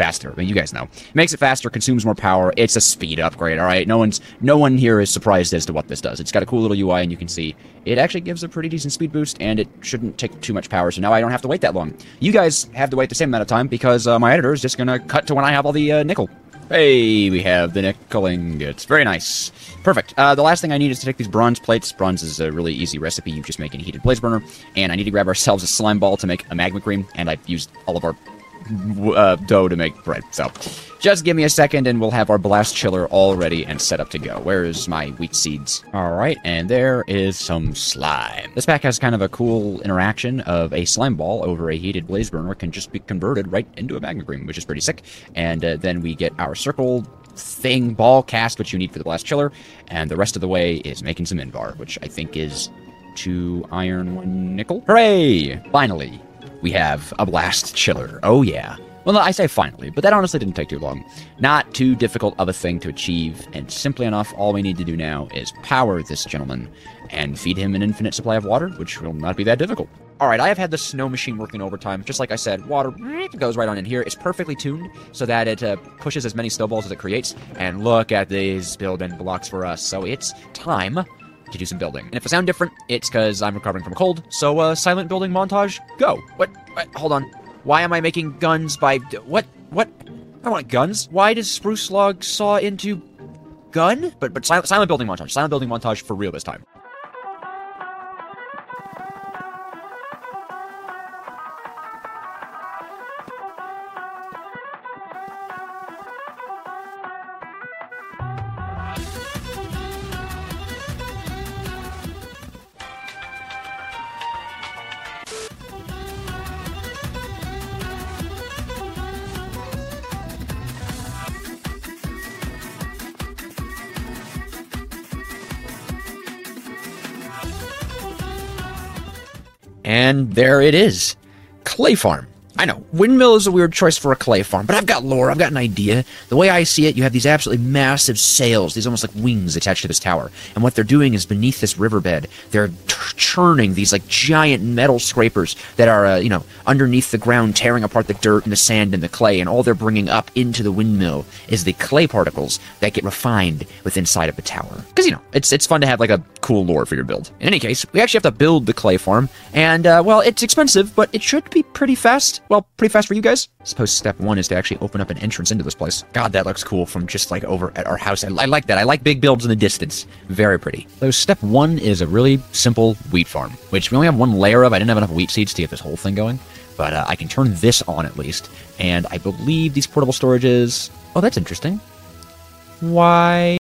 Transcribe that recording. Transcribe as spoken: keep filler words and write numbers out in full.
faster. I mean, you guys know. It makes it faster, consumes more power. It's a speed upgrade, all right? No one's, no one here is surprised as to what this does. It's got a cool little U I, and you can see it actually gives a pretty decent speed boost, and it shouldn't take too much power, so now I don't have to wait that long. You guys have to wait the same amount of time because uh, my editor is just going to cut to when I have all the uh, nickel. Hey, we have the nickel ingots. Very nice. Perfect. Uh, the last thing I need is to take these bronze plates. Bronze is a really easy recipe. You just make a heated blaze burner. And I need to grab ourselves a slime ball to make a magma cream. And I've used all of our uh, dough to make bread. So just give me a second and we'll have our blast chiller all ready and set up to go. Where's my wheat seeds? All right, and there is some slime. This pack has kind of a cool interaction of a slime ball over a heated blaze burner can just be converted right into a magma cream, which is pretty sick. And uh, then we get our circle thing ball cast, which you need for the blast chiller, and the rest of the way is making some invar, which I think is two iron, one nickel. Hooray! Finally, we have a blast chiller. Oh yeah. Well, no, I say finally, but that honestly didn't take too long. Not too difficult of a thing to achieve, and simply enough, all we need to do now is power this gentleman and feed him an infinite supply of water, which will not be that difficult. Alright, I have had the snow machine working overtime. Just like I said, water goes right on in here. It's perfectly tuned so that it uh, pushes as many snowballs as it creates. And look at these building blocks for us. So it's time to do some building. And if I sound different, it's because I'm recovering from a cold. So, uh, silent building montage, go. What? what? Hold on. Why am I making guns by... What? What? I want guns. Why does spruce log saw into gun? But, but silent, silent building montage. Silent building montage for real this time. And there it is. Clay farm. I know, windmill is a weird choice for a clay farm, but I've got lore, I've got an idea. The way I see it, you have these absolutely massive sails, these almost like wings attached to this tower. And what they're doing is beneath this riverbed, they're churning these like giant metal scrapers that are, uh, you know, underneath the ground, tearing apart the dirt and the sand and the clay, and all they're bringing up into the windmill is the clay particles that get refined within inside of the tower. Because, you know, it's it's fun to have like a cool lore for your build. In any case, we actually have to build the clay farm, and, uh, well, it's expensive, but it should be pretty fast. Well, pretty fast for you guys. I suppose step one is to actually open up an entrance into this place. God, that looks cool from just like over at our house. I, I like that. I like big builds in the distance. Very pretty. So step one is a really simple wheat farm, which we only have one layer of. I didn't have enough wheat seeds to get this whole thing going, but uh, I can turn this on at least. And I believe these portable storages... Oh, that's interesting. Why...